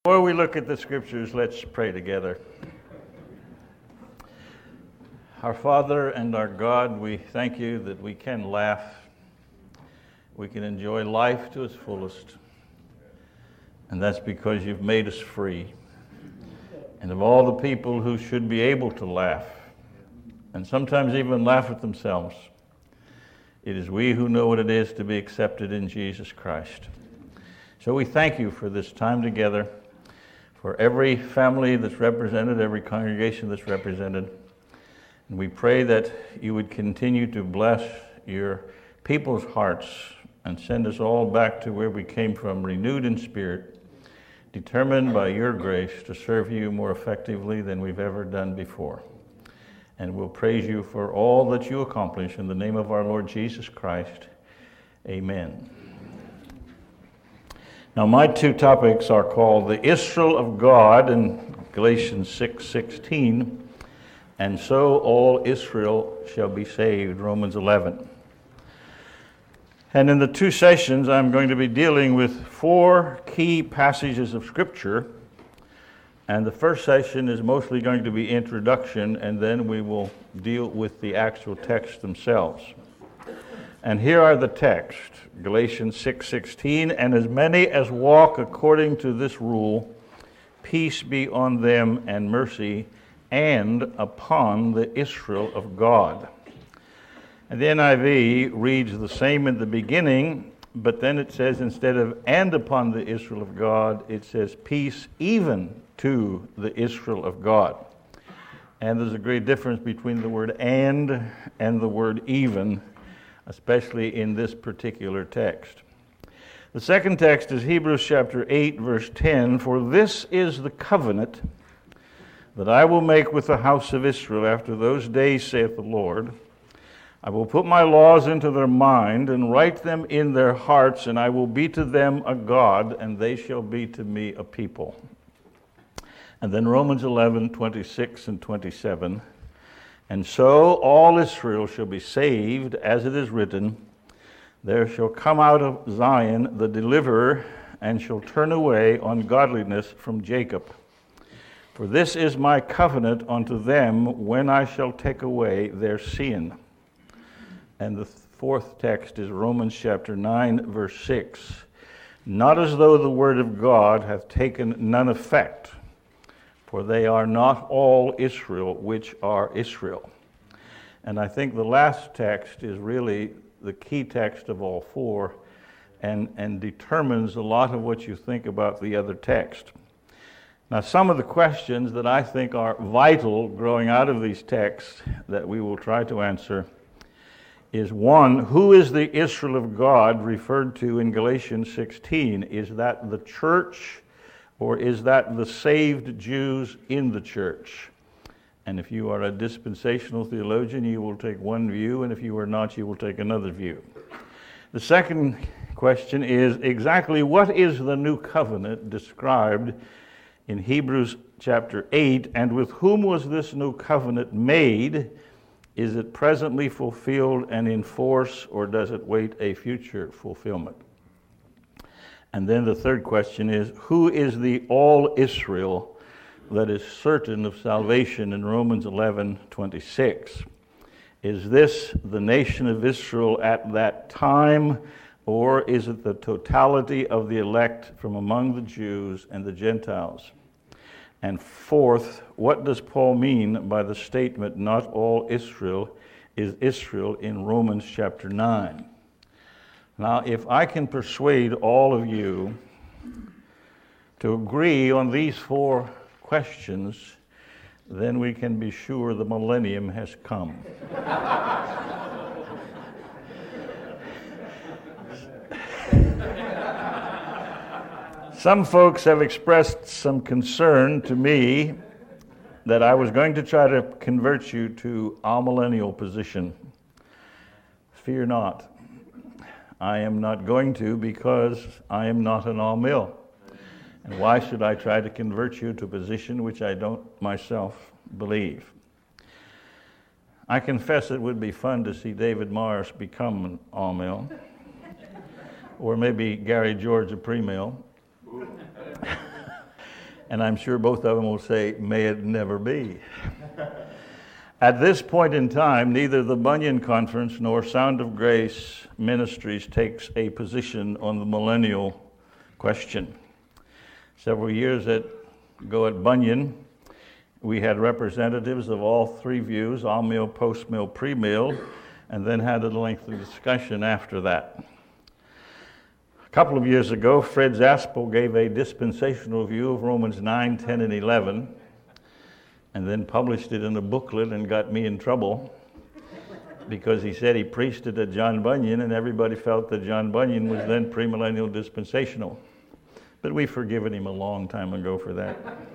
Before we look at the scriptures, let's pray together. Our Father and our God, we thank you that we can laugh. We can enjoy life to its fullest. And that's because you've made us free. And of all the people who should be able to laugh, and sometimes even laugh at themselves, it is we who know what it is to be accepted in Jesus Christ. So we thank you for this time together, for every family that's represented, every congregation that's represented. And we pray that you would continue to bless your people's hearts and send us all back to where we came from, renewed in spirit, determined by your grace to serve you more effectively than we've ever done before. And we'll praise you for all that you accomplish in the name of our Lord Jesus Christ. Amen. Now, my two topics are called the Israel of God in Galatians 6:16, and so all Israel shall be saved, Romans 11. And in the two sessions, I'm going to be dealing with four key passages of Scripture. And the first session is mostly going to be introduction, and then we will deal with the actual texts themselves. And here are the texts, Galatians 6:16, and as many as walk according to this rule, peace be on them and mercy, and upon the Israel of God. And the NIV reads the same in the beginning, but then it says instead of and upon the Israel of God, it says peace even to the Israel of God. And there's a great difference between the word and the word even, especially in this particular text. The second text is Hebrews chapter 8, verse 10, "For this is the covenant that I will make with the house of Israel after those days, saith the Lord. I will put my laws into their mind and write them in their hearts, and I will be to them a God, and they shall be to me a people." And then Romans 11, 26 and 27, "And so all Israel shall be saved, as it is written, there shall come out of Zion the deliverer, and shall turn away ungodliness from Jacob. For this is my covenant unto them when I shall take away their sin." And the fourth text is Romans chapter 9, verse 6, "Not as though the word of God hath taken none effect, for they are not all Israel which are Israel." And I think the last text is really the key text of all four and determines a lot of what you think about the other text. Now, some of the questions that I think are vital growing out of these texts that we will try to answer is, one, who is the Israel of God referred to in Galatians 16? Is that the church, or is that the saved Jews in the church? And if you are a dispensational theologian, you will take one view, and if you are not, you will take another view. The second question is exactly what is the new covenant described in Hebrews chapter 8, and with whom was this new covenant made? Is it presently fulfilled and in force, or does it wait a future fulfillment? And then the third question is, who is the all Israel that is certain of salvation in Romans 11:26? Is this the nation of Israel at that time, or is it the totality of the elect from among the Jews and the Gentiles? And fourth, what does Paul mean by the statement, "Not all Israel is Israel," in Romans chapter 9? Now, if I can persuade all of you to agree on these four questions, then we can be sure the millennium has come. Some folks have expressed some concern to me that I was going to try to convert you to amillennial position. Fear not. I am not going to, because I am not an all-mill. And why should I try to convert you to a position which I don't myself believe? I confess it would be fun to see David Morris become an all-mill, or maybe Gary George a pre-mill. And I'm sure both of them will say, may it never be. At this point in time, neither the Bunyan Conference nor Sound of Grace Ministries takes a position on the millennial question. Several years ago at Bunyan, we had representatives of all three views, all-mill, post-mill, pre-mill, and then had a lengthy discussion after that. A couple of years ago, Fred Zaspel gave a dispensational view of Romans 9, 10, and 11, and then published it in a booklet and got me in trouble because he said he preached it at John Bunyan, and everybody felt that John Bunyan was then premillennial dispensational. But we've forgiven him a long time ago for that.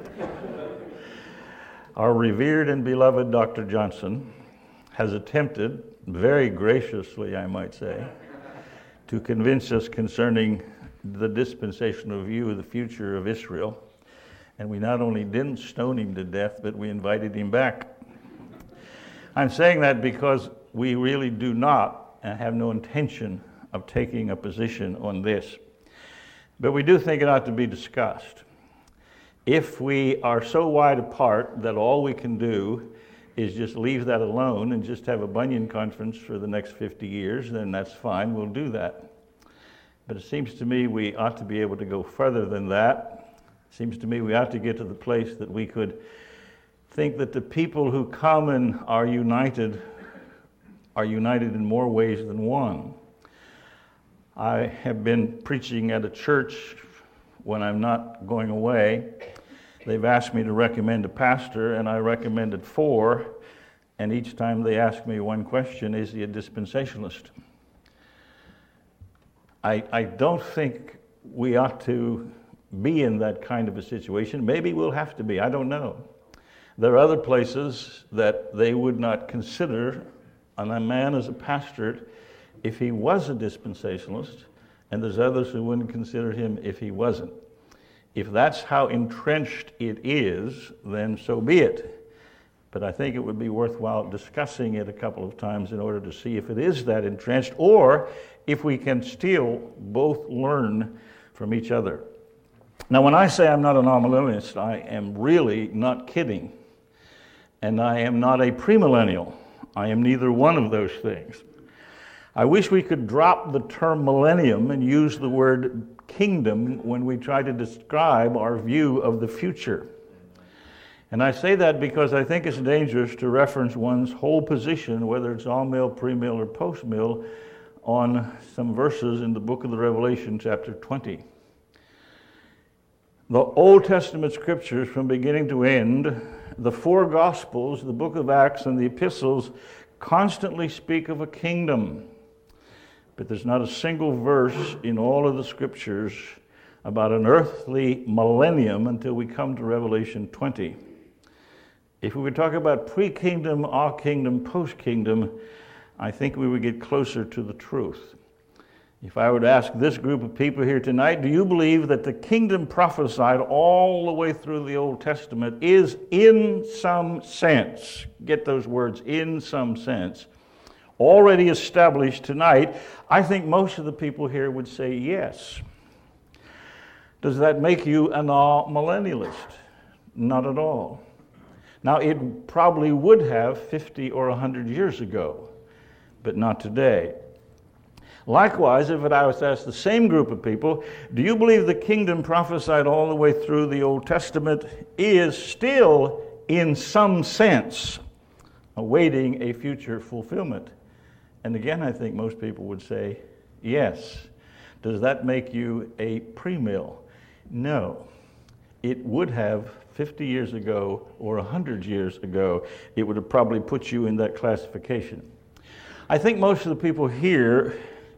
Our revered and beloved Dr. Johnson has attempted, very graciously I might say, to convince us concerning the dispensational view of the future of Israel. And we not only didn't stone him to death, but we invited him back. I'm saying that because we really do not and have no intention of taking a position on this. But we do think it ought to be discussed. If we are so wide apart that all we can do is just leave that alone and just have a Bunyan conference for the next 50 years, then that's fine, we'll do that. But it seems to me we ought to be able to go further than that. It seems to me we ought to get to the place that we could think that the people who come and are united in more ways than one. I have been preaching at a church when I'm not going away. They've asked me to recommend a pastor, and I recommended 4, and each time they ask me one question, is he a dispensationalist? I don't think we ought to be in that kind of a situation. Maybe we'll have to be, I don't know. There are other places that they would not consider a man as a pastorate if he was a dispensationalist, and there's others who wouldn't consider him if he wasn't. If that's how entrenched it is, then so be it. But I think it would be worthwhile discussing it a couple of times in order to see if it is that entrenched, or if we can still both learn from each other. Now, when I say I'm not an amillennialist, I am really not kidding. And I am not a premillennial. I am neither one of those things. I wish we could drop the term millennium and use the word kingdom when we try to describe our view of the future. And I say that because I think it's dangerous to reference one's whole position, whether it's all-mill, pre-mill, or post-mill, on some verses in the book of the Revelation, chapter 20. The Old Testament scriptures from beginning to end, the 4 Gospels, the book of Acts, and the epistles constantly speak of a kingdom. But there's not a single verse in all of the scriptures about an earthly millennium until we come to Revelation 20. If we would talk about pre-kingdom, kingdom, post-kingdom, I think we would get closer to the truth. If I were to ask this group of people here tonight, do you believe that the kingdom prophesied all the way through the Old Testament is in some sense, get those words, in some sense, already established tonight? I think most of the people here would say yes. Does that make you an all-millennialist? Not at all. Now, it probably would have 50 or 100 years ago, but not today. Likewise, if I was to ask the same group of people, do you believe the kingdom prophesied all the way through the Old Testament is still, in some sense, awaiting a future fulfillment? And again, I think most people would say yes. Does that make you a premill? No. It would have 50 years ago or 100 years ago. It would have probably put you in that classification. I think most of the people here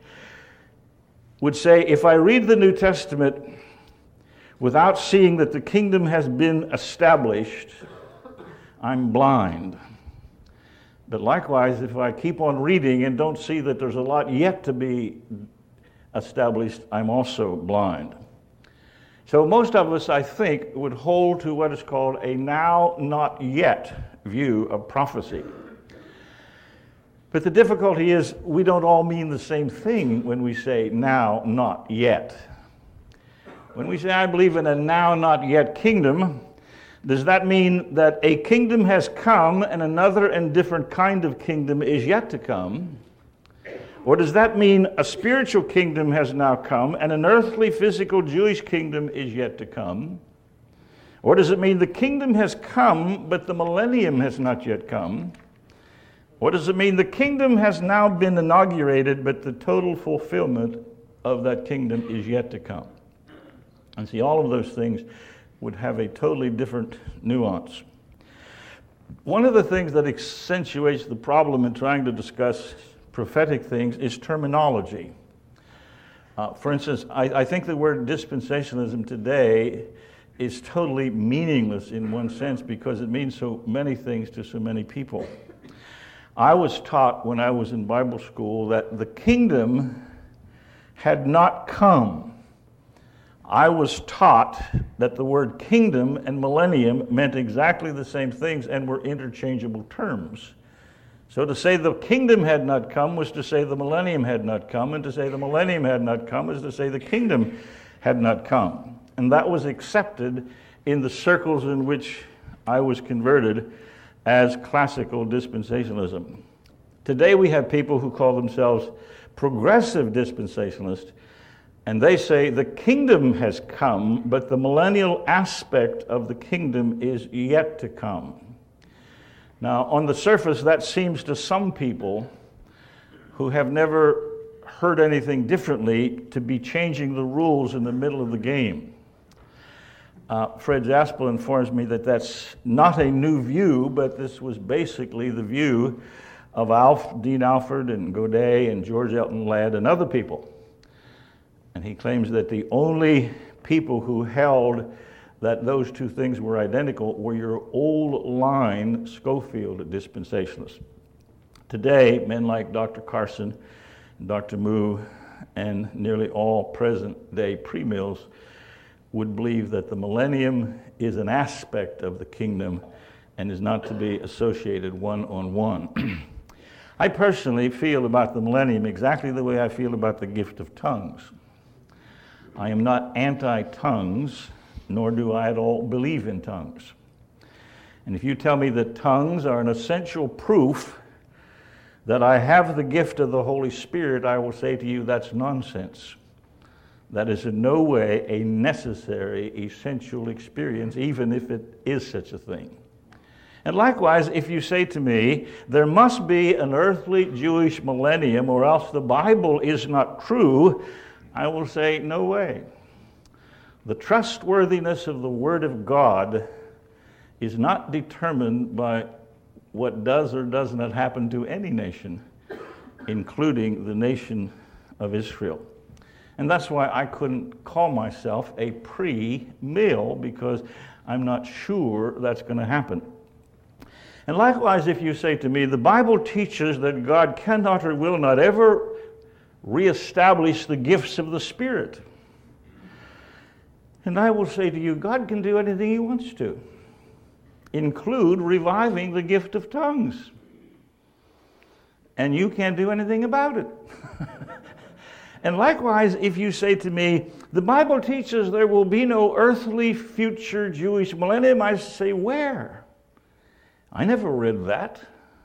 would say, if I read the New Testament without seeing that the kingdom has been established, I'm blind. But likewise, if I keep on reading and don't see that there's a lot yet to be established, I'm also blind. So most of us, I think, would hold to what is called a now, not yet view of prophecy. But the difficulty is we don't all mean the same thing when we say now, not yet. When we say, I believe in a now not yet kingdom, does that mean that a kingdom has come and another and different kind of kingdom is yet to come? Or does that mean a spiritual kingdom has now come and an earthly, physical Jewish kingdom is yet to come? Or does it mean the kingdom has come, but the millennium has not yet come? Or does it mean the kingdom has now been inaugurated, but the total fulfillment of that kingdom is yet to come? And see, all of those things would have a totally different nuance. One of the things that accentuates the problem in trying to discuss prophetic things is terminology. For instance, I think the word dispensationalism today is totally meaningless in one sense because it means so many things to so many people. I was taught when I was in Bible school that the kingdom had not come. I was taught that the word kingdom and millennium meant exactly the same things and were interchangeable terms. So to say the kingdom had not come was to say the millennium had not come, and to say the millennium had not come is to say the kingdom had not come. And that was accepted in the circles in which I was converted as classical dispensationalism. Today we have people who call themselves progressive dispensationalists, and they say the kingdom has come, but the millennial aspect of the kingdom is yet to come. Now, on the surface, that seems to some people who have never heard anything differently to be changing the rules in the middle of the game. Fred Zaspel informs me that that's not a new view, but this was basically the view of Dean Alford and Godet and George Elton Ladd and other people. And he claims that the only people who held that those two things were identical were your old line Schofield dispensationalists. Today, men like Dr. Carson, Dr. Moo, and nearly all present-day premills would believe that the millennium is an aspect of the kingdom and is not to be associated one-on-one. I personally feel about the millennium exactly the way I feel about the gift of tongues. I am not anti-tongues, nor do I at all believe in tongues. And if you tell me that tongues are an essential proof that I have the gift of the Holy Spirit, I will say to you that's nonsense. That is in no way a necessary, essential experience, even if it is such a thing. And likewise, if you say to me, there must be an earthly Jewish millennium or else the Bible is not true, I will say, no way. The trustworthiness of the Word of God is not determined by what does or does not happen to any nation, including the nation of Israel. And that's why I couldn't call myself a pre-mill, because I'm not sure that's going to happen. And likewise, if you say to me, the Bible teaches that God cannot or will not ever reestablish the gifts of the Spirit. And I will say to you, God can do anything He wants to, include reviving the gift of tongues. And you can't do anything about it. And likewise, if you say to me, the Bible teaches there will be no earthly future Jewish millennium, I say, where? I never read that.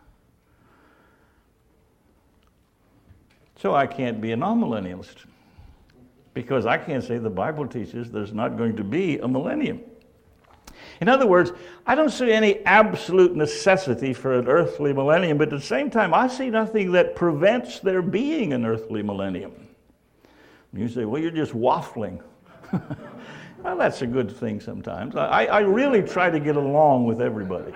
So I can't be a non-millennialist, because I can't say the Bible teaches there's not going to be a millennium. In other words, I don't see any absolute necessity for an earthly millennium, but at the same time, I see nothing that prevents there being an earthly millennium. You say, well, you're just waffling. Well, that's a good thing sometimes. I really try to get along with everybody.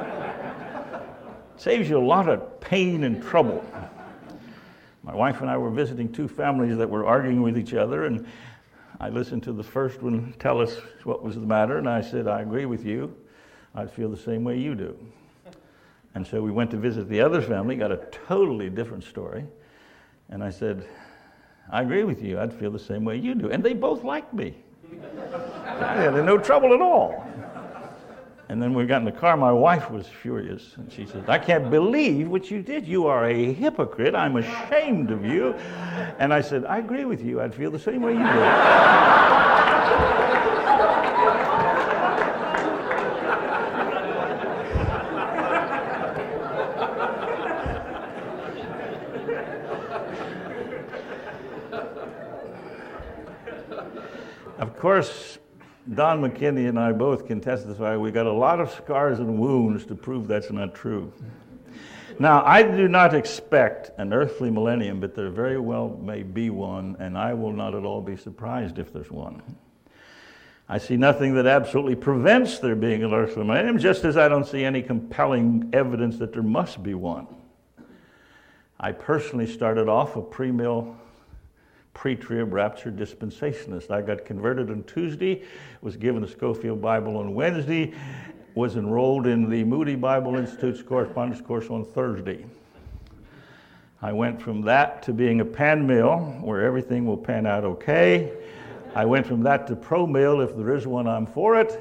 Saves you a lot of pain and trouble. My wife and I were visiting two families that were arguing with each other, and I listened to the first one tell us what was the matter, and I said, I agree with you. I feel the same way you do. And so we went to visit the other family, got a totally different story, and I said, I agree with you. I'd feel the same way you do. And they both liked me. I had no trouble at all. And then we got in the car, my wife was furious. And she said, I can't believe what you did. You are a hypocrite. I'm ashamed of you. And I said, I agree with you. I'd feel the same way you do. Of course, Don McKinney and I both can testify we got a lot of scars and wounds to prove that's not true. Now, I do not expect an earthly millennium, but there very well may be one, and I will not at all be surprised if there's one. I see nothing that absolutely prevents there being an earthly millennium, just as I don't see any compelling evidence that there must be one. I personally started off a pre-mill, pre-trib rapture dispensationalist. I got converted on Tuesday, was given a Scofield Bible on Wednesday, was enrolled in the Moody Bible Institute's correspondence course on Thursday. I went from that to being a pan mill, where everything will pan out okay. I went from that to pro mill, if there is one, I'm for it.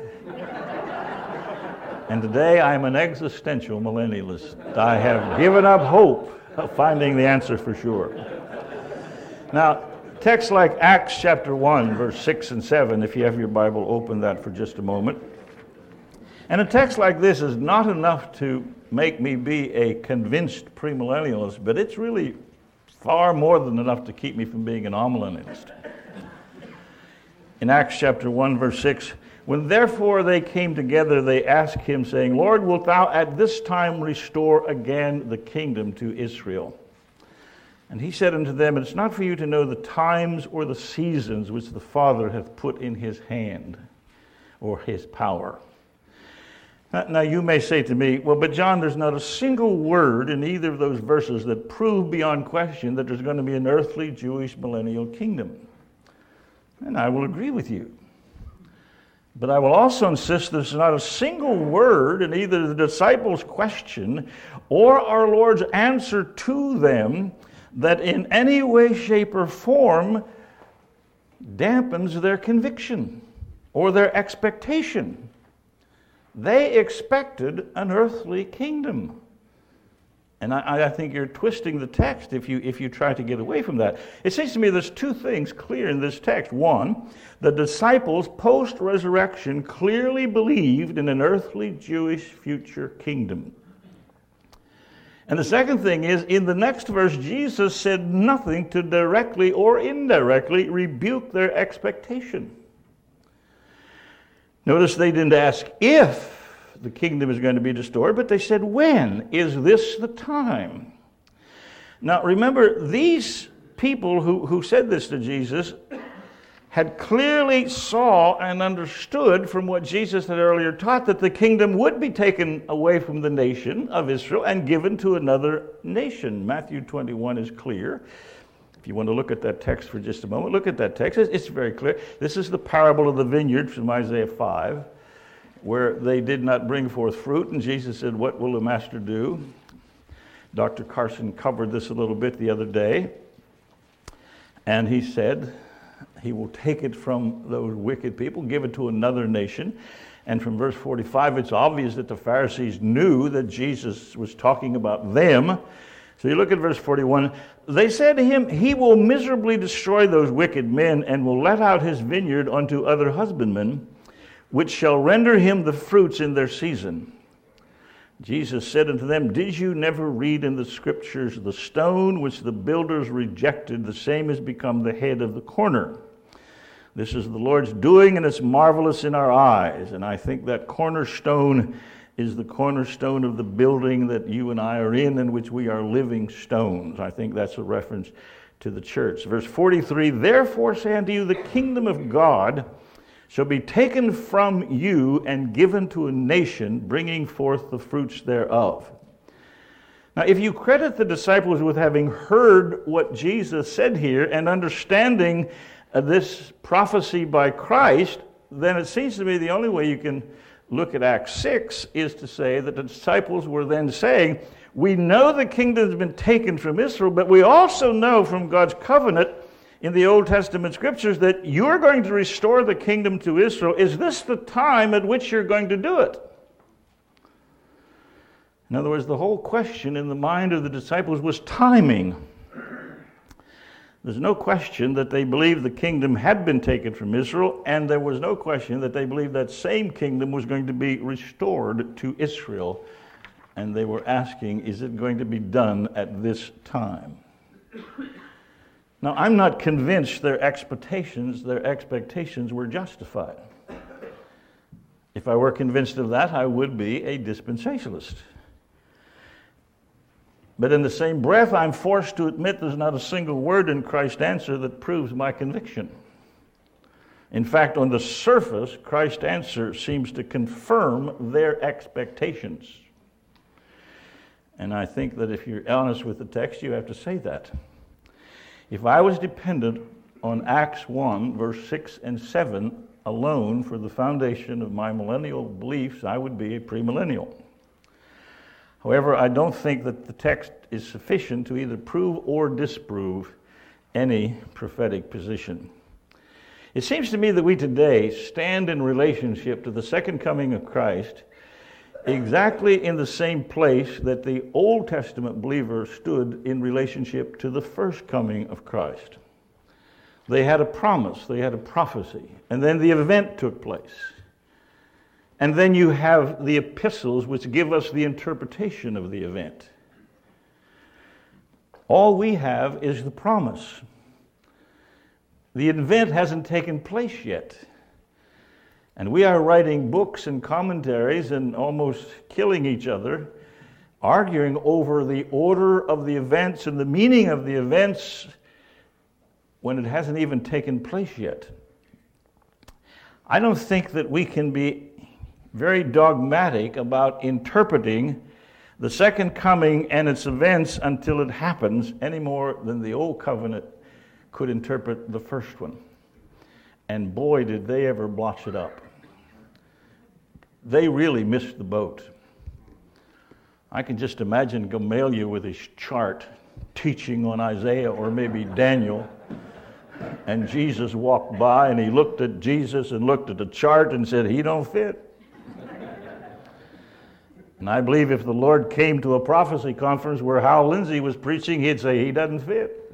And today I'm an existential millennialist. I have given up hope of finding the answer for sure. Now, texts like Acts chapter 1, verse 6 and 7, if you have your Bible, open that for just a moment. And a text like this is not enough to make me be a convinced premillennialist, but it's really far more than enough to keep me from being an amillennialist. In Acts chapter 1, verse 6, when therefore they came together, they asked him, saying, Lord, wilt thou at this time restore again the kingdom to Israel? And he said unto them, it's not for you to know the times or the seasons which the Father hath put in his hand, or his power. Now you may say to me, well, but John, there's not a single word in either of those verses that prove beyond question that there's going to be an earthly Jewish millennial kingdom. And I will agree with you. But I will also insist there's not a single word in either the disciples' question or our Lord's answer to them that in any way, shape, or form dampens their conviction or their expectation. They expected an earthly kingdom. And I think you're twisting the text if you try to get away from that. It seems to me there's two things clear in this text. One, the disciples post-resurrection clearly believed in an earthly Jewish future kingdom. And the second thing is, in the next verse, Jesus said nothing to directly or indirectly rebuke their expectation. Notice they didn't ask if the kingdom is going to be restored, but they said, when? Is this the time? Now remember, these people who said this to Jesus had clearly saw and understood from what Jesus had earlier taught that the kingdom would be taken away from the nation of Israel and given to another nation. Matthew 21 is clear. If you want to look at that text for just a moment, look at that text. It's very clear. This is the parable of the vineyard from Isaiah 5, where they did not bring forth fruit, and Jesus said, what will the master do? Dr. Carson covered this a little bit the other day, and he said he will take it from those wicked people, give it to another nation. And from verse 45, it's obvious that the Pharisees knew that Jesus was talking about them. So you look at verse 41, they said to him, he will miserably destroy those wicked men and will let out his vineyard unto other husbandmen, which shall render him the fruits in their season. Jesus said unto them, did you never read in the scriptures, the stone which the builders rejected, the same has become the head of the corner. This is the Lord's doing, and it's marvelous in our eyes. And I think that cornerstone is the cornerstone of the building that you and I are in which we are living stones. I think that's a reference to the church. Verse 43, therefore say unto you, the kingdom of God shall be taken from you and given to a nation, bringing forth the fruits thereof. Now, if you credit the disciples with having heard what Jesus said here and understanding this prophecy by Christ, then it seems to me the only way you can look at Acts 6 is to say that the disciples were then saying, we know the kingdom has been taken from Israel, but we also know from God's covenant in the Old Testament scriptures that you're going to restore the kingdom to Israel. Is this the time at which you're going to do it? In other words, the whole question in the mind of the disciples was timing. There's no question that they believed the kingdom had been taken from Israel, and there was no question that they believed that same kingdom was going to be restored to Israel. And they were asking, is it going to be done at this time? Now, I'm not convinced their expectations were justified. If I were convinced of that, I would be a dispensationalist. But in the same breath, I'm forced to admit there's not a single word in Christ's answer that proves my conviction. In fact, on the surface, Christ's answer seems to confirm their expectations. And I think that if you're honest with the text, you have to say that. If I was dependent on Acts 1, verse 6 and 7 alone for the foundation of my millennial beliefs, I would be a premillennial. However, I don't think that the text is sufficient to either prove or disprove any prophetic position. It seems to me that we today stand in relationship to the second coming of Christ exactly in the same place that the Old Testament believers stood in relationship to the first coming of Christ. They had a promise, they had a prophecy, and then the event took place. And then you have the epistles which give us the interpretation of the event. All we have is the promise. The event hasn't taken place yet. And we are writing books and commentaries and almost killing each other, arguing over the order of the events and the meaning of the events when it hasn't even taken place yet. I don't think that we can be very dogmatic about interpreting the second coming and its events until it happens any more than the old covenant could interpret the first one. And boy, did they ever blotch it up. They really missed the boat. I can just imagine Gamaliel with his chart teaching on Isaiah or maybe Daniel, and Jesus walked by and he looked at Jesus and looked at the chart and said, he don't fit. And I believe if the Lord came to a prophecy conference where Hal Lindsey was preaching, he'd say, he doesn't fit.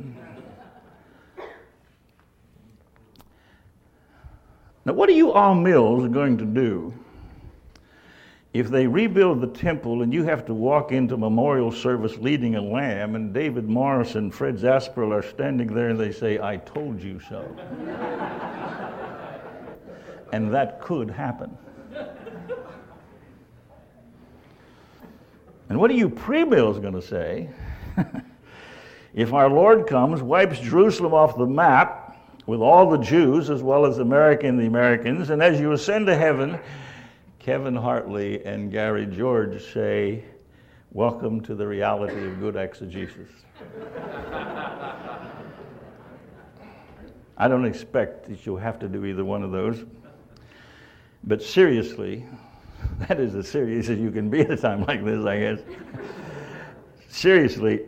Now, what are you all Mills going to do if they rebuild the temple and you have to walk into memorial service leading a lamb and David Morris and Fred Zasperl are standing there and they say, I told you so? And that could happen. And what are you pre-Mills going to say if our Lord comes, wipes Jerusalem off the map with all the Jews as well as America and the Americans, and as you ascend to heaven, Kevin Hartley and Gary George say, welcome to the reality of good exegesis. I don't expect that you'll have to do either one of those, but seriously, that is as serious as you can be at a time like this, I guess. Seriously,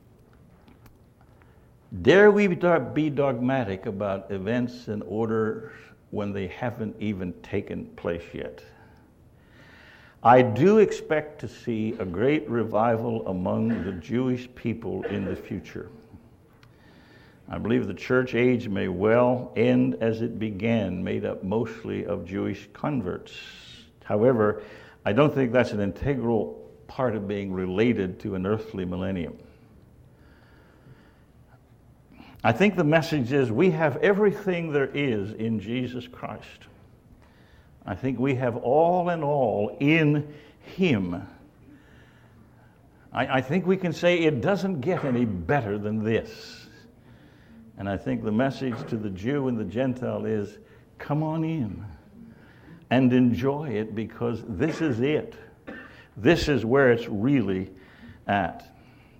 dare we be dogmatic about events and orders when they haven't even taken place yet? I do expect to see a great revival among the Jewish people in the future. I believe the church age may well end as it began, made up mostly of Jewish converts. However, I don't think that's an integral part of being related to an earthly millennium. I think the message is we have everything there is in Jesus Christ. I think we have all in all in Him. I think we can say it doesn't get any better than this. And I think the message to the Jew and the Gentile is, come on in and enjoy it, because this is it. This is where it's really at.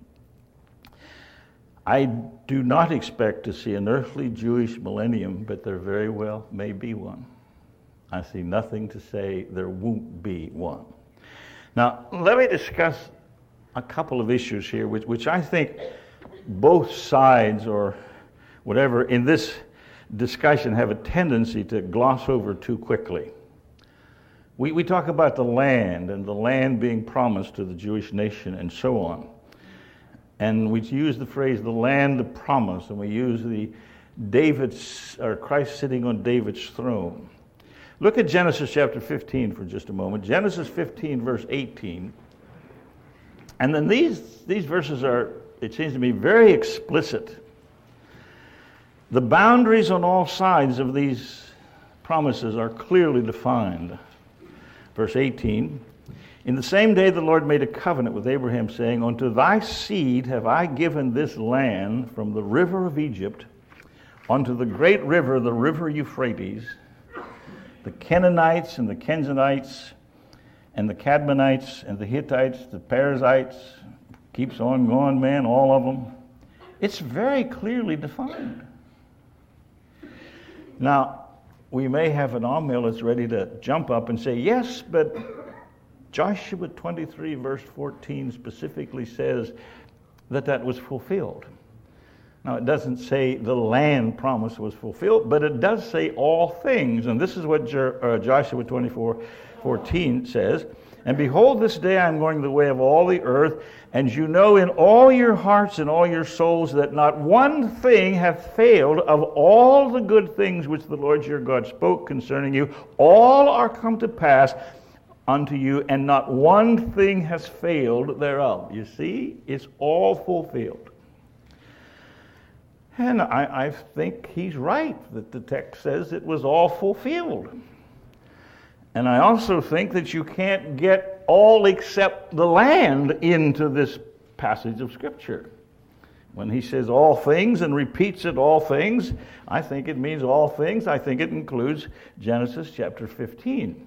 I do not expect to see an earthly Jewish millennium, but there very well may be one. I see nothing to say there won't be one. Now, let me discuss a couple of issues here, which I think both sides or whatever in this discussion have a tendency to gloss over too quickly. We talk about the land and the land being promised to the Jewish nation and so on. And we use the phrase the land of promise, and we use the Christ sitting on David's throne. Look at Genesis chapter 15 for just a moment. Genesis 15, verse 18. And then these verses are, it seems to me, very explicit. The boundaries on all sides of these promises are clearly defined. Verse 18, in the same day the Lord made a covenant with Abraham, saying, unto thy seed have I given this land from the river of Egypt unto the great river, the river Euphrates, the Canaanites and the Kenizzites and the Cadmonites and the Hittites, the Perizzites, keeps on going, man, all of them. It's very clearly defined. Now, we may have an amill that's ready to jump up and say, yes, but Joshua 23, verse 14 specifically says that was fulfilled. Now, it doesn't say the land promise was fulfilled, but it does say all things. And this is what Joshua 24:14 says. And behold, this day I am going the way of all the earth, and you know in all your hearts and all your souls that not one thing hath failed of all the good things which the Lord your God spoke concerning you. All are come to pass unto you, and not one thing has failed thereof. You see, it's all fulfilled. And I think he's right that the text says it was all fulfilled. And I also think that you can't get all except the land into this passage of Scripture. When he says all things and repeats it, all things, I think it means all things. I think it includes Genesis chapter 15.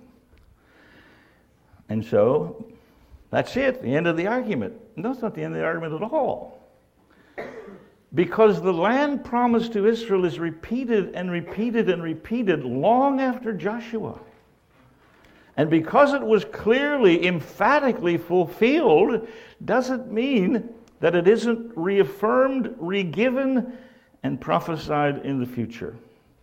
And so, that's it, the end of the argument. No, it's not the end of the argument at all. Because the land promised to Israel is repeated and repeated and repeated long after Joshua. And because it was clearly, emphatically fulfilled, doesn't mean that it isn't reaffirmed, regiven, and prophesied in the future.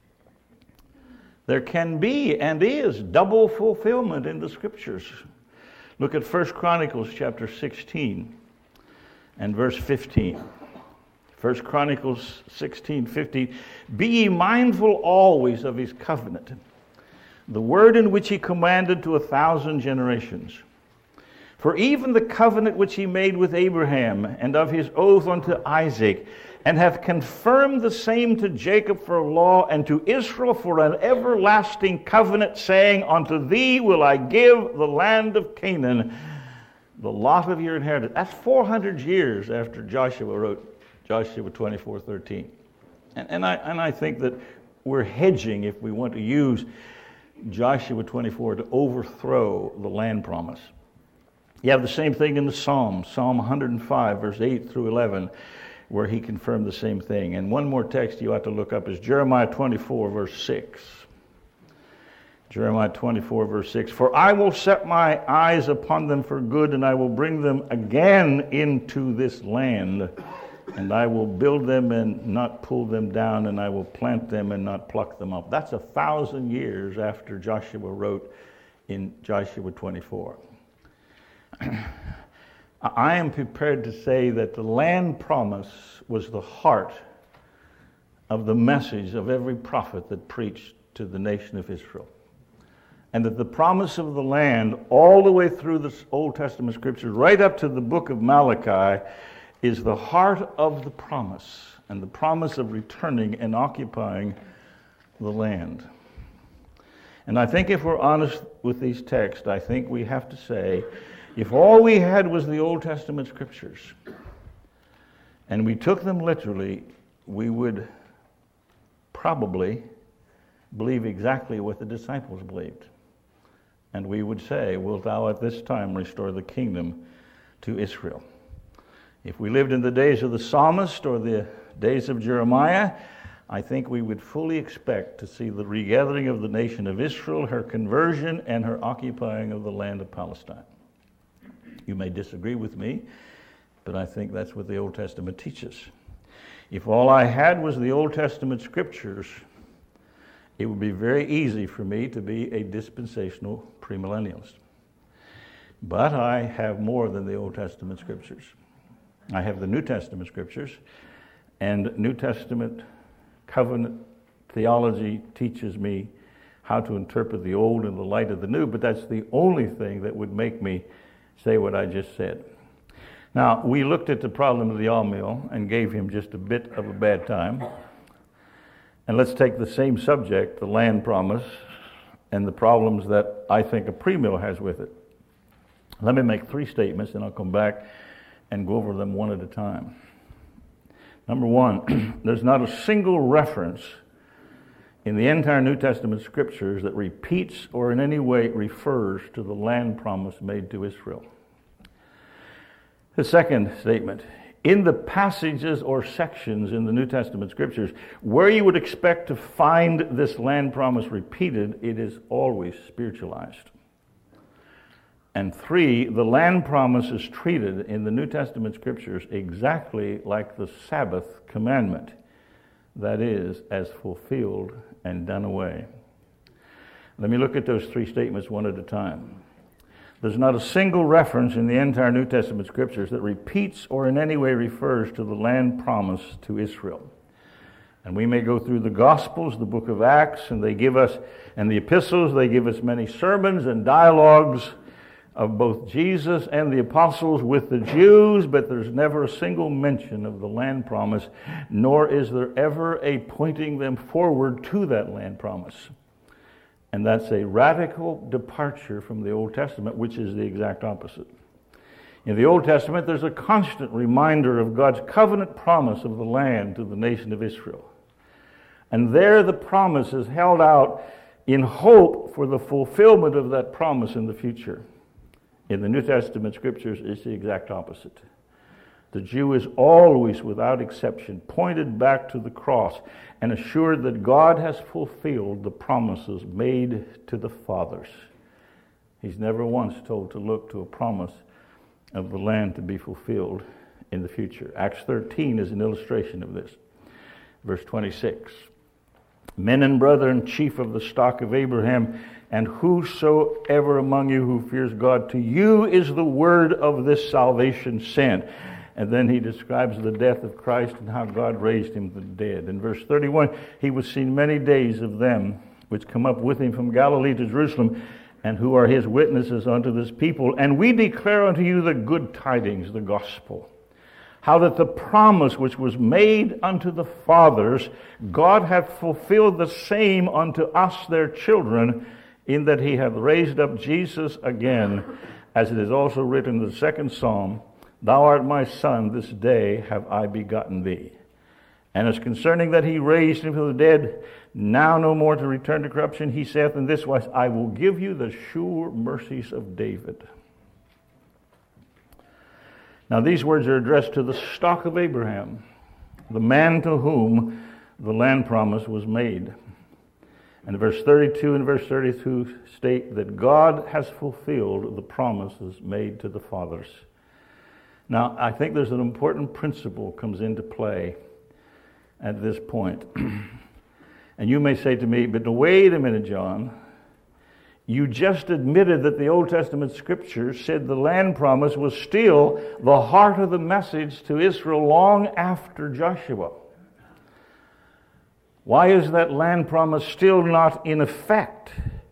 There can be and is double fulfillment in the Scriptures. Look at 1 Chronicles chapter 16 and verse 15. 1 Chronicles 16:15, be ye mindful always of his covenant, the word in which he commanded to 1,000 generations. For even the covenant which he made with Abraham, and of his oath unto Isaac, and hath confirmed the same to Jacob for a law, and to Israel for an everlasting covenant, saying, unto thee will I give the land of Canaan, the lot of your inheritance. That's 400 years after Joshua wrote Joshua 24:13. And I think that we're hedging if we want to use Joshua 24 to overthrow the land promise. You have the same thing in the Psalms, Psalm 105, verse 8 through 11, where he confirmed the same thing. And one more text you ought to look up is Jeremiah 24, verse 6. Jeremiah 24, verse 6. For I will set my eyes upon them for good, and I will bring them again into this land. And I will build them and not pull them down, and I will plant them and not pluck them up. That's 1,000 years after Joshua wrote in Joshua 24. I am prepared to say that the land promise was the heart of the message of every prophet that preached to the nation of Israel. And that the promise of the land, all the way through the Old Testament scriptures, right up to the book of Malachi, is the heart of the promise, and the promise of returning and occupying the land. And I think if we're honest with these texts, I think we have to say, if all we had was the Old Testament scriptures, and we took them literally, we would probably believe exactly what the disciples believed. And we would say, wilt thou at this time restore the kingdom to Israel? If we lived in the days of the psalmist or the days of Jeremiah, I think we would fully expect to see the regathering of the nation of Israel, her conversion, and her occupying of the land of Palestine. You may disagree with me, but I think that's what the Old Testament teaches. If all I had was the Old Testament scriptures, it would be very easy for me to be a dispensational premillennialist. But I have more than the Old Testament scriptures. I have the New Testament scriptures, and New Testament covenant theology teaches me how to interpret the old in the light of the new, but that's the only thing that would make me say what I just said. Now, we looked at the problem of the all-meal and gave him just a bit of a bad time. And let's take the same subject, the land promise, and the problems that I think a pre-meal has with it. Let me make 3 statements, and I'll come back and go over them one at a time. Number 1, there's not a single reference in the entire New Testament scriptures that repeats or in any way refers to the land promise made to Israel. The second statement, in the passages or sections in the New Testament scriptures where you would expect to find this land promise repeated, it is always spiritualized. And 3, the land promise is treated in the New Testament scriptures exactly like the Sabbath commandment, that is, as fulfilled and done away. Let me look at those 3 statements one at a time. There's not a single reference in the entire New Testament scriptures that repeats or in any way refers to the land promise to Israel. And we may go through the Gospels, the book of Acts, and the epistles, they give us many sermons and dialogues of both Jesus and the apostles with the Jews, but there's never a single mention of the land promise, nor is there ever a pointing them forward to that land promise. And that's a radical departure from the Old Testament, which is the exact opposite. In the Old Testament, there's a constant reminder of God's covenant promise of the land to the nation of Israel. And there the promise is held out in hope for the fulfillment of that promise in the future. In the New Testament scriptures, it's the exact opposite. The Jew is always, without exception, pointed back to the cross and assured that God has fulfilled the promises made to the fathers. He's never once told to look to a promise of the land to be fulfilled in the future. Acts 13 is an illustration of this. Verse 26. Men and brethren, chief of the stock of Abraham, and whosoever among you who fears God, to you is the word of this salvation sent. And then he describes the death of Christ and how God raised him from the dead. In verse 31, he was seen many days of them which come up with him from Galilee to Jerusalem, and who are his witnesses unto this people. And we declare unto you the good tidings, the gospel. How that the promise which was made unto the fathers, God hath fulfilled the same unto us their children, in that he hath raised up Jesus again, as it is also written in the 2nd Psalm, Thou art my son, this day have I begotten thee. And as concerning that he raised him from the dead, now no more to return to corruption, he saith in this wise, I will give you the sure mercies of David. Now these words are addressed to the stock of Abraham, the man to whom the land promise was made. And verse 32 and verse 32 state that God has fulfilled the promises made to the fathers. Now, I think there's an important principle comes into play at this point. And you may say to me, but wait a minute, John. You just admitted that the Old Testament scriptures said the land promise was still the heart of the message to Israel long after Joshua. Why is that land promise still not in effect?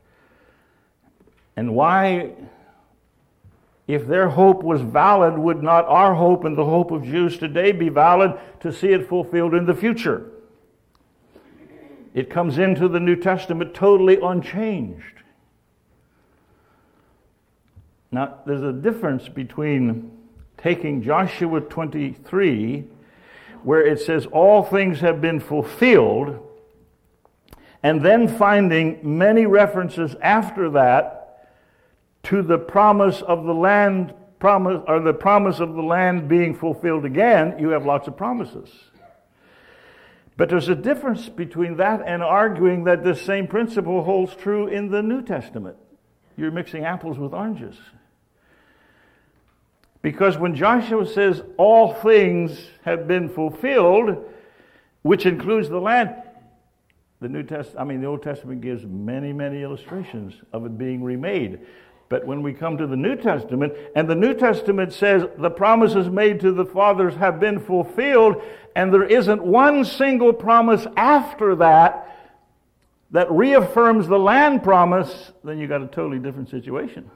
And why, if their hope was valid, would not our hope and the hope of Jews today be valid to see it fulfilled in the future? It comes into the New Testament totally unchanged. Now, there's a difference between taking Joshua 23, where it says all things have been fulfilled, and then finding many references after that to the promise of the land, the promise of the land being fulfilled again. You have lots of promises. But there's a difference between that and arguing that this same principle holds true in the New Testament. You're mixing apples with oranges. Because when Joshua says all things have been fulfilled, which includes the land, the Old Testament gives many, many illustrations of it being remade. But when we come to the New Testament, and the New Testament says the promises made to the fathers have been fulfilled, and there isn't one single promise after that that reaffirms the land promise, then you got a totally different situation.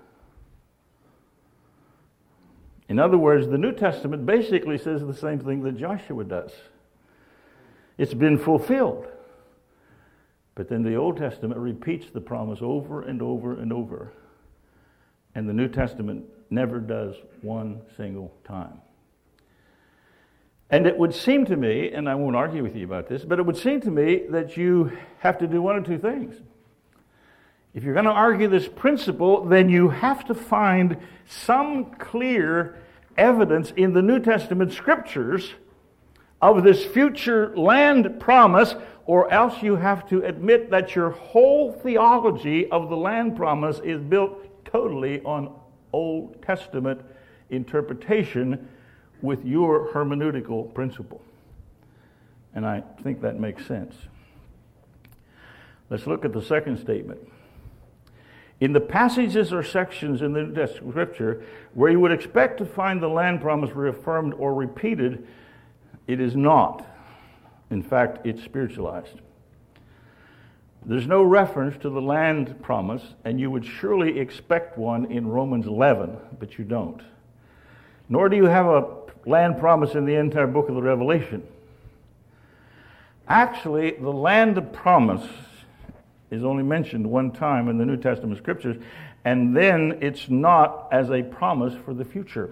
In other words, the New Testament basically says the same thing that Joshua does. It's been fulfilled. But then the Old Testament repeats the promise over and over and over. And the New Testament never does one single time. And it would seem to me, and I won't argue with you about this, but it would seem to me that you have to do one of two things. If you're going to argue this principle, then you have to find some clear evidence in the New Testament scriptures of this future land promise, or else you have to admit that your whole theology of the land promise is built totally on Old Testament interpretation with your hermeneutical principle. And I think that makes sense. Let's look at the second statement. In the passages or sections in the New Testament scripture where you would expect to find the land promise reaffirmed or repeated, it is not. In fact, it's spiritualized. There's no reference to the land promise, and you would surely expect one in Romans 11, but you don't. Nor do you have a land promise in the entire book of the Revelation. Actually, the land promise is only mentioned one time in the New Testament scriptures, and then it's not as a promise for the future.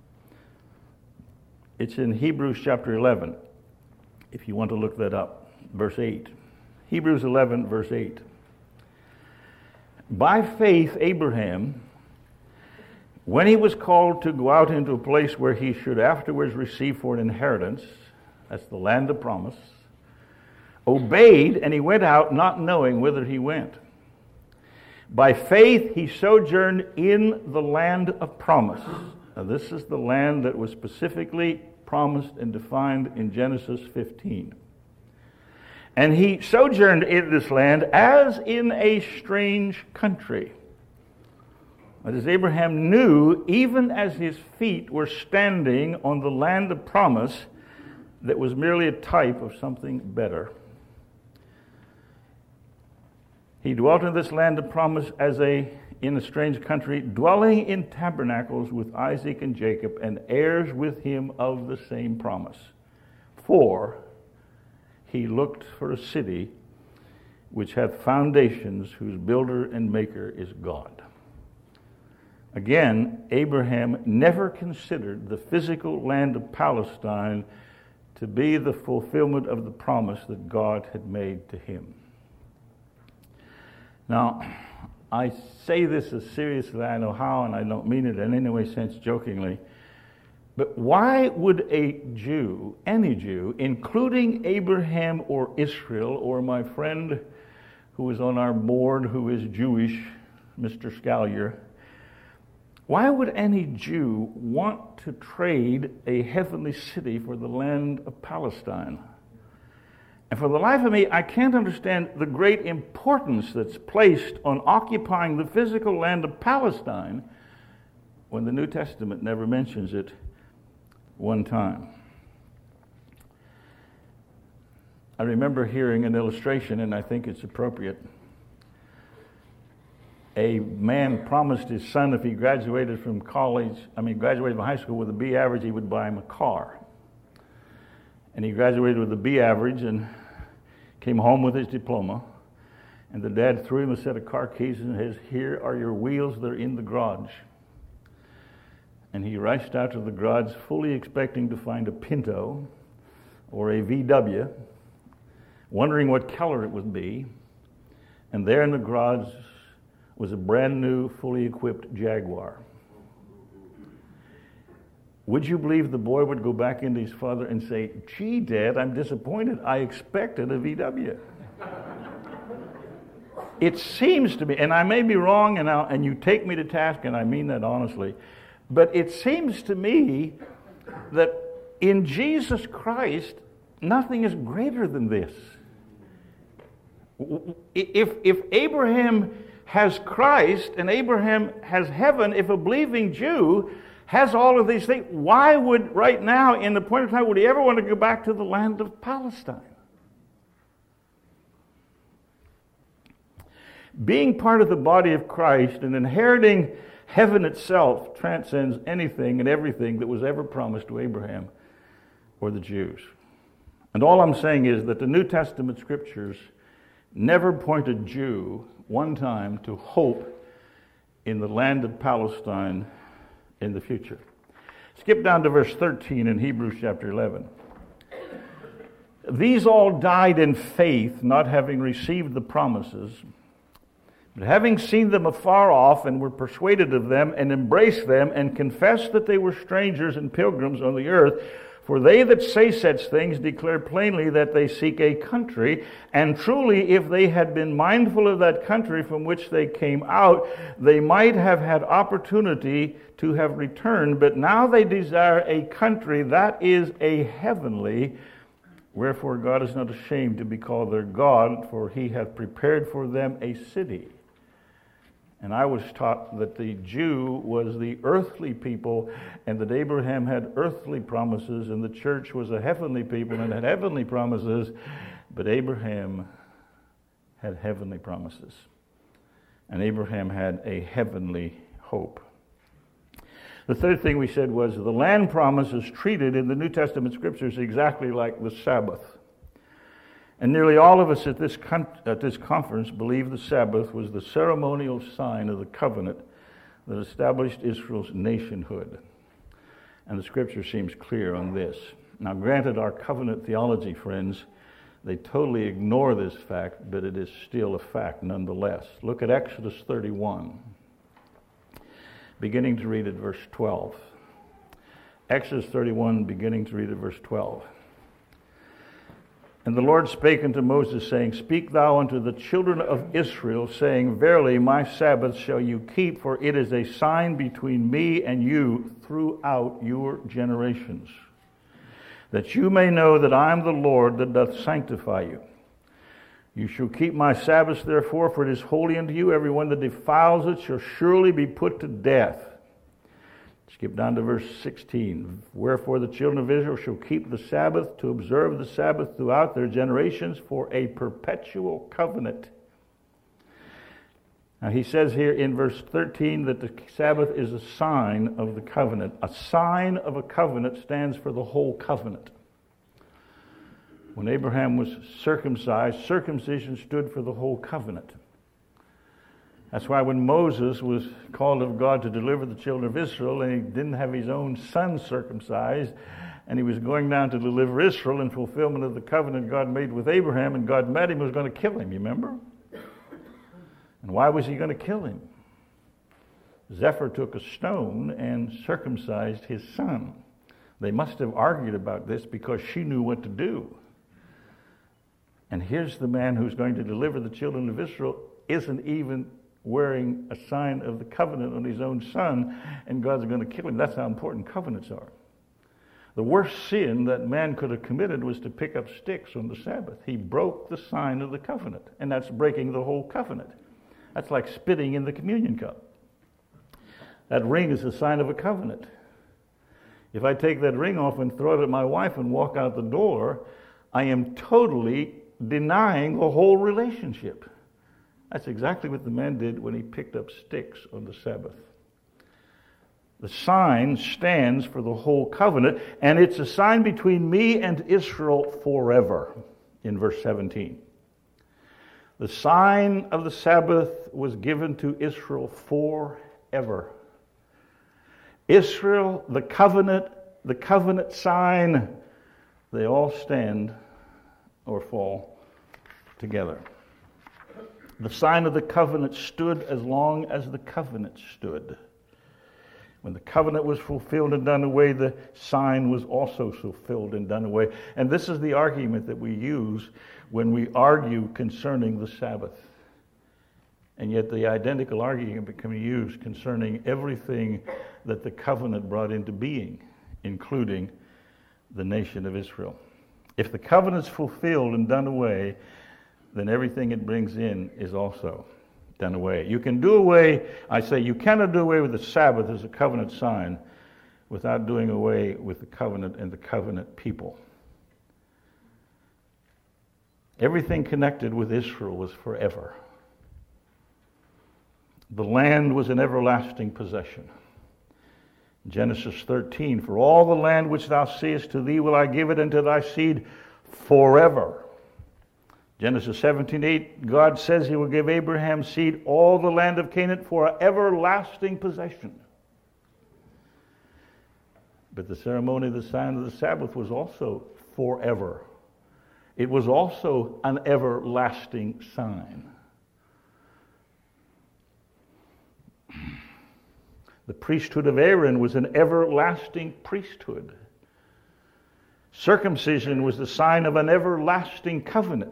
It's in Hebrews chapter 11, if you want to look that up, verse 8. Hebrews 11, verse 8. By faith, Abraham, when he was called to go out into a place where he should afterwards receive for an inheritance, that's the land of promise, obeyed, and he went out not knowing whither he went. By faith, he sojourned in the land of promise. Now, this is the land that was specifically promised and defined in Genesis 15. And he sojourned in this land as in a strange country. That is, Abraham knew, even as his feet were standing on the land of promise, that was merely a type of something better. He dwelt in this land of promise in a strange country, dwelling in tabernacles with Isaac and Jacob, and heirs with him of the same promise. For he looked for a city which hath foundations, whose builder and maker is God. Again, Abraham never considered the physical land of Palestine to be the fulfillment of the promise that God had made to him. Now, I say this as seriously as I know how, and I don't mean it in any way sense jokingly, but why would a Jew, any Jew, including Abraham or Israel, or my friend who is on our board who is Jewish, Mr. Scallier, why would any Jew want to trade a heavenly city for the land of Palestine? And for the life of me, I can't understand the great importance that's placed on occupying the physical land of Palestine when the New Testament never mentions it one time. I remember hearing an illustration, and I think it's appropriate. A man promised his son if he graduated from graduated from high school with a B average, he would buy him a car. And he graduated with a B average and came home with his diploma. And the dad threw him a set of car keys and says, "Here are your wheels, they're in the garage." And he rushed out to the garage fully expecting to find a Pinto or a VW, wondering what color it would be. And there in the garage was a brand new, fully equipped Jaguar. Would you believe the boy would go back into his father and say, "Gee, Dad, I'm disappointed. I expected a VW." It seems to me, and I may be wrong, and you take me to task, and I mean that honestly, but it seems to me that in Jesus Christ, nothing is greater than this. If Abraham has Christ and Abraham has heaven, if a believing Jew has all of these things, why would right now, in the point of time, would he ever want to go back to the land of Palestine? Being part of the body of Christ and inheriting heaven itself transcends anything and everything that was ever promised to Abraham or the Jews. And all I'm saying is that the New Testament scriptures never point a Jew one time to hope in the land of Palestine in the future. Skip down to verse 13 in Hebrews chapter 11. These all died in faith, not having received the promises, but having seen them afar off, and were persuaded of them, and embraced them, and confessed that they were strangers and pilgrims on the earth. For they that say such things declare plainly that they seek a country. And truly, if they had been mindful of that country from which they came out, they might have had opportunity to have returned. But now they desire a country that is a heavenly. Wherefore God is not ashamed to be called their God, for he hath prepared for them a city. And I was taught that the Jew was the earthly people, and that Abraham had earthly promises, and the church was a heavenly people and had heavenly promises. But Abraham had heavenly promises, and Abraham had a heavenly hope. The third thing we said was the land promise is treated in the New Testament scriptures exactly like the Sabbath. And nearly all of us at this conference believe the Sabbath was the ceremonial sign of the covenant that established Israel's nationhood. And the scripture seems clear on this. Now, granted, our covenant theology friends, they totally ignore this fact, but it is still a fact nonetheless. Look at Exodus 31, beginning to read at verse 12. Exodus 31, beginning to read at verse 12. And the Lord spake unto Moses, saying, Speak thou unto the children of Israel, saying, Verily my Sabbath shall you keep, for it is a sign between me and you throughout your generations, that you may know that I am the Lord that doth sanctify you. You shall keep my Sabbaths, therefore, for it is holy unto you. Everyone that defiles it shall surely be put to death. Skip down to verse 16. Wherefore the children of Israel shall keep the Sabbath, to observe the Sabbath throughout their generations, for a perpetual covenant. Now he says here in verse 13 that the Sabbath is a sign of the covenant. A sign of a covenant stands for the whole covenant. When Abraham was circumcised, circumcision stood for the whole covenant. That's why when Moses was called of God to deliver the children of Israel, and he didn't have his own son circumcised, and he was going down to deliver Israel in fulfillment of the covenant God made with Abraham, and God met him, was going to kill him, you remember? And why was he going to kill him? Zephyr took a stone and circumcised his son. They must have argued about this because she knew what to do. And here's the man who's going to deliver the children of Israel, isn't even wearing a sign of the covenant on his own son, and God's going to kill him. That's how important covenants are. The worst sin that man could have committed was to pick up sticks on the Sabbath. He broke the sign of the covenant, and that's breaking the whole covenant. That's like spitting in the communion cup. That ring is a sign of a covenant. If I take that ring off and throw it at my wife and walk out the door, I am totally denying the whole relationship. That's exactly what the man did when he picked up sticks on the Sabbath. The sign stands for the whole covenant, and it's a sign between me and Israel forever, in verse 17. The sign of the Sabbath was given to Israel forever. Israel, the covenant sign, they all stand or fall together. The sign of the covenant stood as long as the covenant stood. When the covenant was fulfilled and done away, the sign was also fulfilled and done away. And this is the argument that we use when we argue concerning the Sabbath. And yet the identical argument can be used concerning everything that the covenant brought into being, including the nation of Israel. If the covenant's fulfilled and done away, then everything it brings in is also. done away. You can do away, I say, you cannot do away with the Sabbath as a covenant sign without doing away with the covenant and the covenant people. Everything connected with Israel was forever. The land was an everlasting possession. Genesis 13, for all the land which thou seest, to thee will I give it, and to thy seed forever. Genesis 17:8, God says he will give Abraham's seed all the land of Canaan for an everlasting possession. But the ceremony of the sign of the Sabbath was also forever. It was also an everlasting sign. The priesthood of Aaron was an everlasting priesthood. Circumcision was the sign of an everlasting covenant.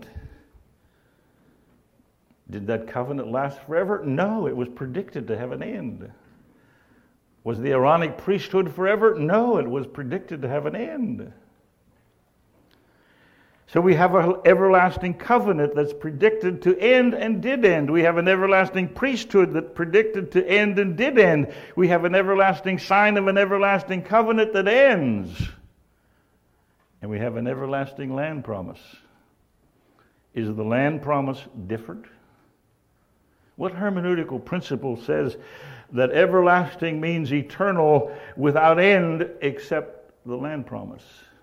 Did that covenant last forever? No, it was predicted to have an end. Was the Aaronic priesthood forever? No, it was predicted to have an end. So we have an everlasting covenant that's predicted to end and did end. We have an everlasting priesthood that predicted to end and did end. We have an everlasting sign of an everlasting covenant that ends. And we have an everlasting land promise. Is the land promise different? What hermeneutical principle says that everlasting means eternal without end except the land promise?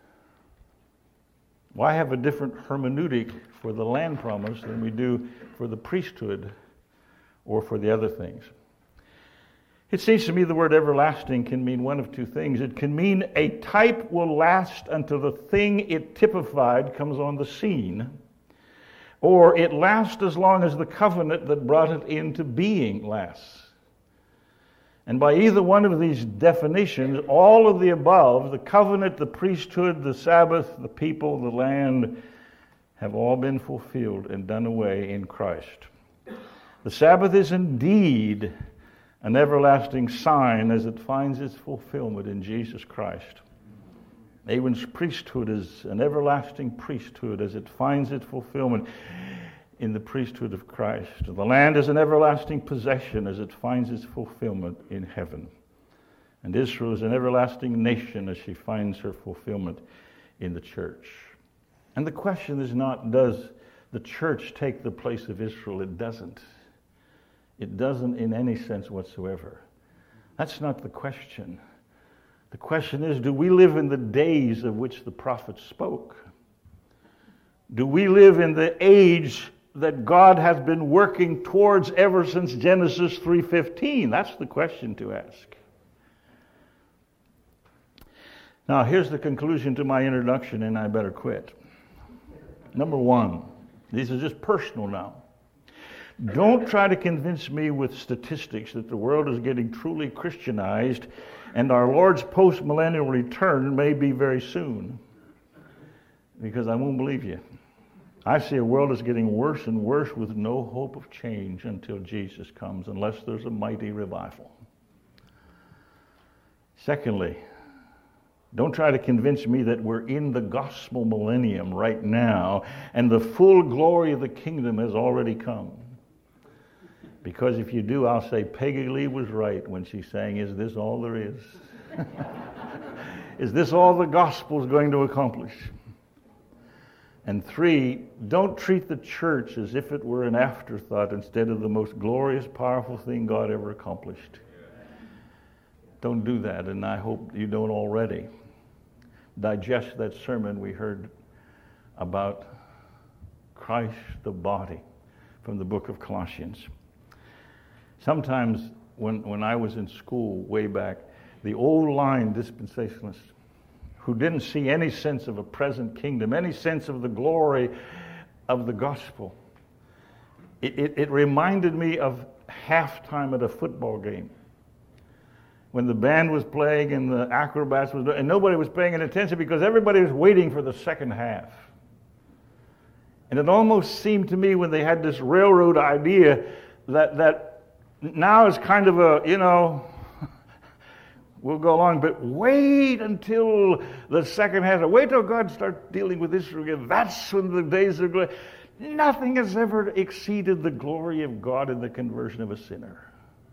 Why have a different hermeneutic for the land promise than we do for the priesthood or for the other things? It seems to me the word everlasting can mean one of two things. It can mean a type will last until the thing it typified comes on the scene, or it lasts as long as the covenant that brought it into being lasts. And by either one of these definitions, all of the above, the covenant, the priesthood, the Sabbath, the people, the land, have all been fulfilled and done away in Christ. The Sabbath is indeed an everlasting sign as it finds its fulfillment in Jesus Christ. Aaron's priesthood is an everlasting priesthood as it finds its fulfillment in the priesthood of Christ. The land is an everlasting possession as it finds its fulfillment in heaven. And Israel is an everlasting nation as she finds her fulfillment in the church. And the question is not, does the church take the place of Israel? It doesn't. It doesn't in any sense whatsoever. That's not the question. The question is, do we live in the days of which the prophets spoke? Do we live in the age that God has been working towards ever since Genesis 3:15? That's the question to ask. Now, here's the conclusion to my introduction, and I better quit. Number one, these are just personal now. Don't try to convince me with statistics that the world is getting truly Christianized and our Lord's post-millennial return may be very soon, because I won't believe you. I see a world that's getting worse and worse with no hope of change until Jesus comes, unless there's a mighty revival. Secondly, don't try to convince me that we're in the gospel millennium right now and the full glory of the kingdom has already come. Because if you do, I'll say Peggy Lee was right when she sang, "Is this all there is?" Is this all the gospel is going to accomplish? And three, don't treat the church as if it were an afterthought instead of the most glorious, powerful thing God ever accomplished. Don't do that, and I hope you don't already. Digest that sermon we heard about Christ the body from the book of Colossians. Sometimes when I was in school way back, the old line dispensationalists who didn't see any sense of a present kingdom, any sense of the glory of the gospel, it reminded me of halftime at a football game. When the band was playing and the acrobats was doing, and nobody was paying any attention because everybody was waiting for the second half. And it almost seemed to me when they had this railroad idea that now is kind of a, we'll go along, but wait until the second half. Wait till God starts dealing with Israel again. That's when the days are going. Nothing has ever exceeded the glory of God in the conversion of a sinner.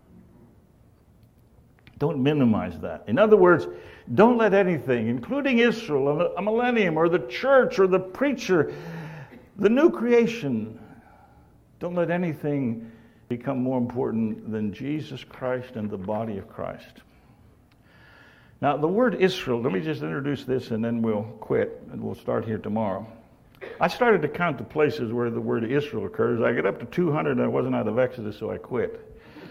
Don't minimize that. In other words, don't let anything, including Israel, a millennium, or the church, or the preacher, the new creation, don't let anything become more important than Jesus Christ and the body of Christ. Now, the word Israel, let me just introduce this and then we'll quit and we'll start here tomorrow. I started to count the places where the word Israel occurs. I got up to 200 and I wasn't out of Exodus, so I quit.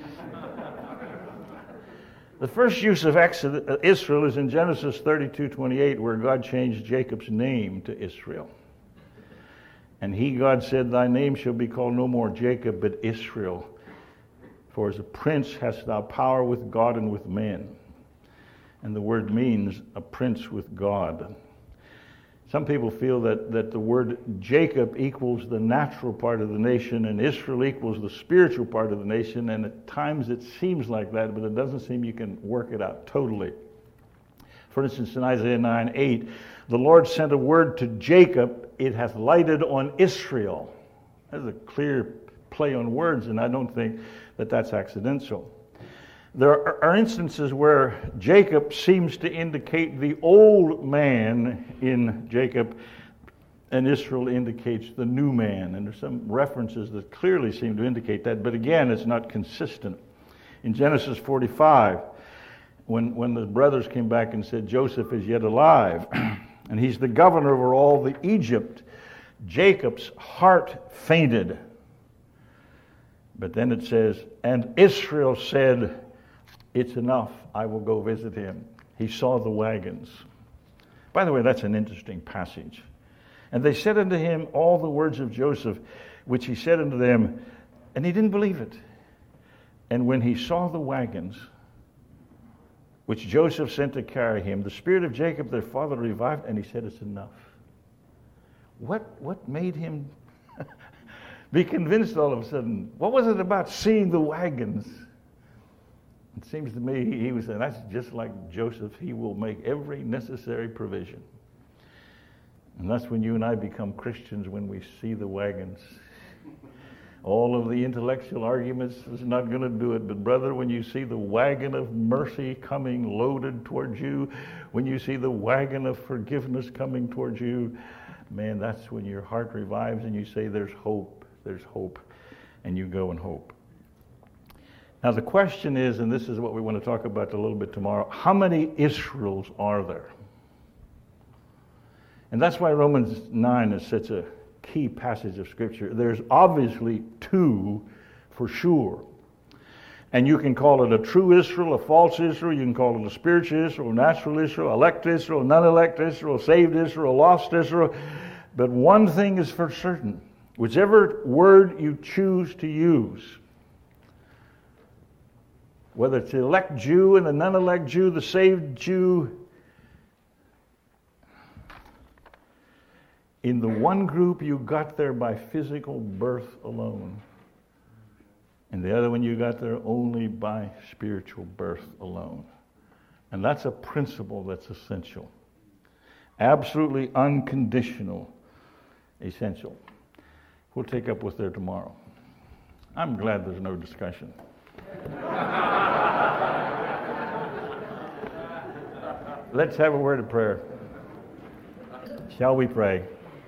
The first use of Israel is in Genesis 32:28, where God changed Jacob's name to Israel. And God said, thy name shall be called no more Jacob, but Israel. For as a prince hast thou power with God and with men. And the word means a prince with God. Some people feel that the word Jacob equals the natural part of the nation and Israel equals the spiritual part of the nation, and at times it seems like that, but it doesn't seem you can work it out totally. For instance, in Isaiah 9:8, the Lord sent a word to Jacob, it hath lighted on Israel. That's a clear play on words, and I don't think that that's accidental. There are instances where Jacob seems to indicate the old man in Jacob, and Israel indicates the new man. And there's some references that clearly seem to indicate that, but again, it's not consistent. In Genesis 45, when the brothers came back and said, Joseph is yet alive, and he's the governor over all the Egypt, Jacob's heart fainted. But then it says, and Israel said, it's enough, I will go visit him. He saw the wagons. By the way, that's an interesting passage. And they said unto him all the words of Joseph, which he said unto them, and he didn't believe it. And when he saw the wagons, which Joseph sent to carry him, the spirit of Jacob their father revived, and he said, it's enough. What made him be convinced all of a sudden? What was it about seeing the wagons? It seems to me he was saying, that's just like Joseph. He will make every necessary provision. And that's when you and I become Christians, when we see the wagons. All of the intellectual arguments is not going to do it. But brother, when you see the wagon of mercy coming loaded towards you, when you see the wagon of forgiveness coming towards you, man, that's when your heart revives and you say, there's hope, and you go and hope. Now the question is, and this is what we want to talk about a little bit tomorrow, how many Israels are there? And that's why Romans 9 is such a key passage of Scripture. There's obviously two for sure. And you can call it a true Israel, a false Israel, you can call it a spiritual Israel, natural Israel, elect Israel, non-elect Israel, saved Israel, lost Israel. But one thing is for certain, whichever word you choose to use, whether it's the elect Jew and the non-elect Jew, the saved Jew, in the one group you got there by physical birth alone. And the other one you got there only by spiritual birth alone. And that's a principle that's essential. Absolutely unconditional, essential. We'll take up with there tomorrow. I'm glad there's no discussion. Let's have a word of prayer. Shall we pray?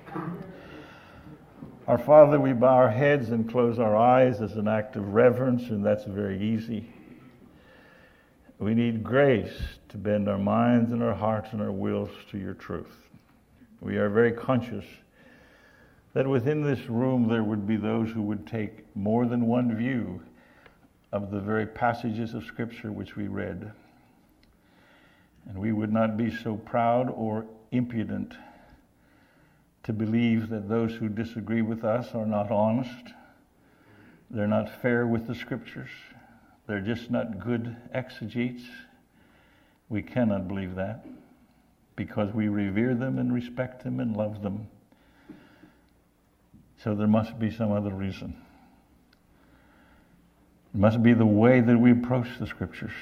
Our Father, we bow our heads and close our eyes as an act of reverence, and that's very easy. We need grace to bend our minds and our hearts and our wills to your truth. We are very conscious that within this room there would be those who would take more than one view of the very passages of Scripture which we read. And we would not be so proud or impudent to believe that those who disagree with us are not honest, they're not fair with the Scriptures, they're just not good exegetes. We cannot believe that because we revere them and respect them and love them. So there must be some other reason. It must be the way that we approach the Scriptures.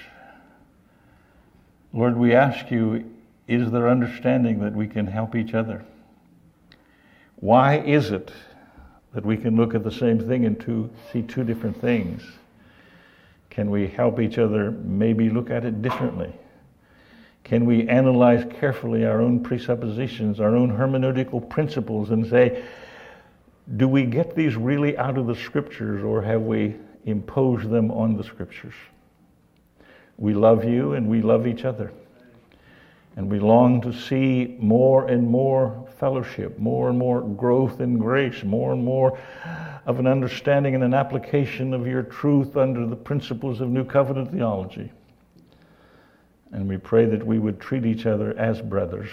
Lord, we ask you, is there understanding that we can help each other? Why is it that we can look at the same thing and see two different things? Can we help each other maybe look at it differently? Can we analyze carefully our own presuppositions, our own hermeneutical principles, and say, do we get these really out of the Scriptures, or have we imposed them on the Scriptures? We love you and we love each other. And we long to see more and more fellowship, more and more growth in grace, more and more of an understanding and an application of your truth under the principles of New Covenant theology. And we pray that we would treat each other as brothers.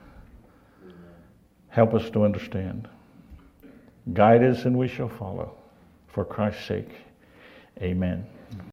Help us to understand. Guide us and we shall follow. For Christ's sake, amen.